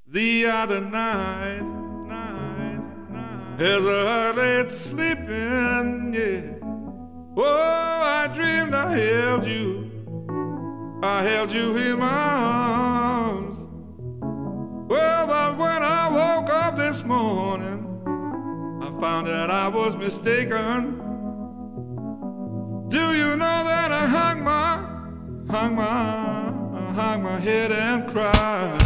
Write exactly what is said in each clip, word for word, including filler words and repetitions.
The other night, night, night, as I lay sleeping, yeah. Oh, I dreamed I held you, I held you in my arms. Well, but when I woke up this morning, I found that I was mistaken. Do you know that I hung my, hung my, I hung my head and cried?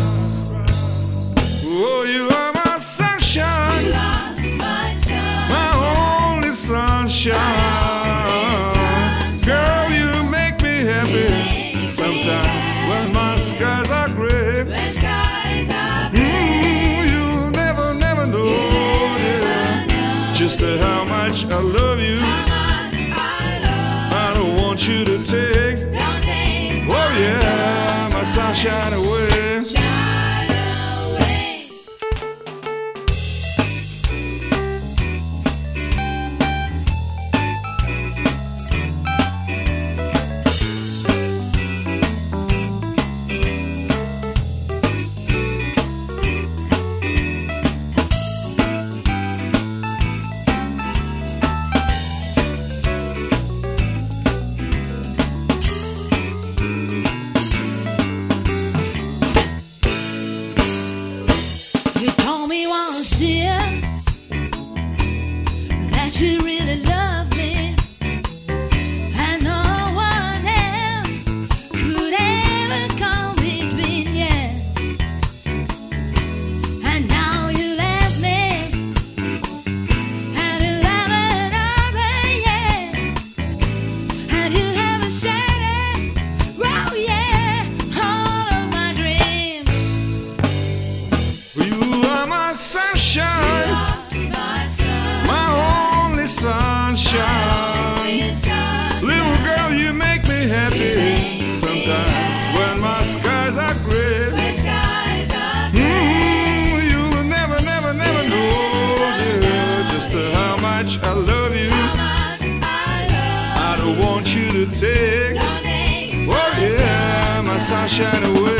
Oh, you are my sunshine, You are my sunshine, my only sunshine. Girl, you make me happy sometimes when my skies are gray. when skies are Mm, you never, never know, yeah, just how much I love you. how much I love. I don't want you to take, Don't take oh yeah, my sunshine away. shine away. You told me once, dear, that you really love me, and no one else could ever come between you. And now you left me, and you have another, yeah, and you have shattered, oh yeah, all of my dreams. You are my sunshine, My sun, my only sunshine. Little girl, you make me happy sometimes when my skies are gray. Mm, you will never, never, never know, yeah, just how much I love you. I don't want you to take, oh yeah, my sunshine away.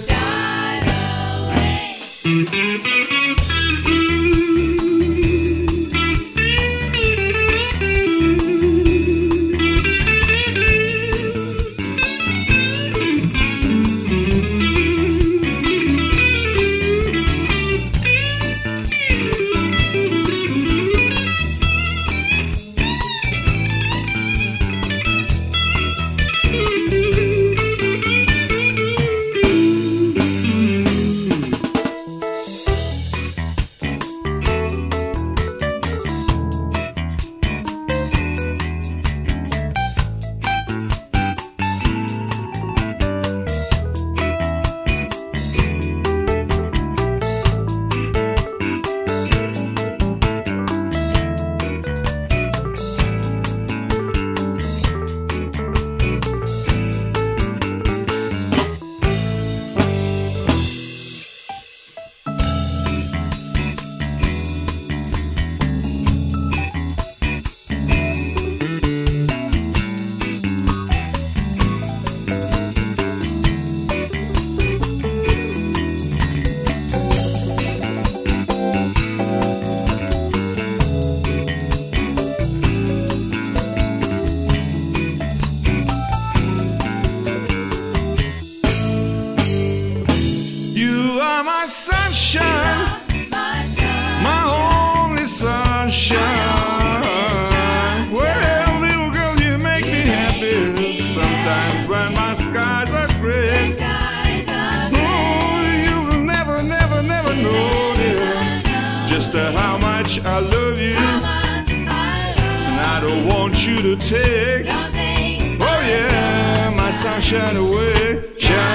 You are my sunshine, my only sunshine. Well, little girl, you make me happy sometimes when my skies are gray. Oh, you will never, never, never know, dear, just how much I love you. And I don't want you to take, oh yeah, my sunshine away. Shine